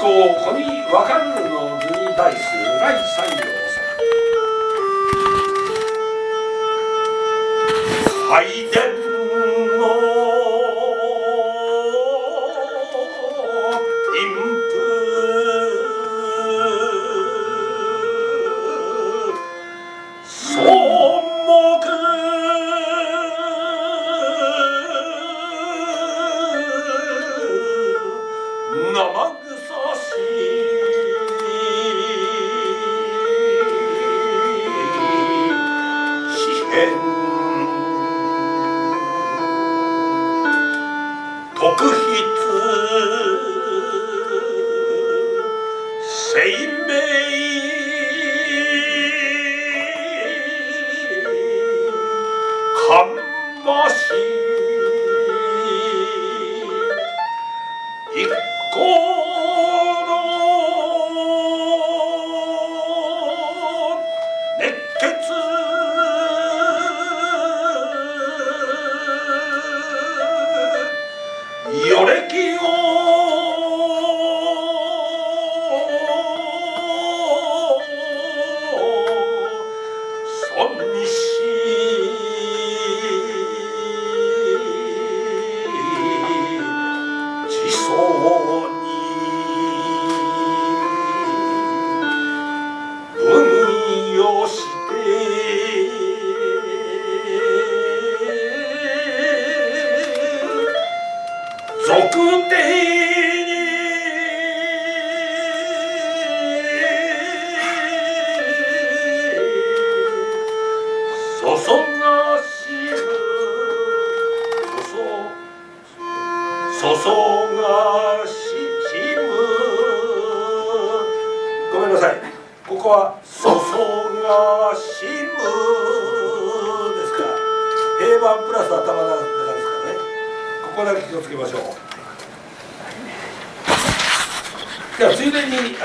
こに分かるの図に対する第三行拝殿の陰譜草木生臭し詩篇特筆生命芳し一個の熱血余歴を尊し地層に分与して属定に注がしむ注がしむごめんなさい、ここは注がしむですから平板プラス頭の中ですからね、ここだけ気をつけましょう。ではついでに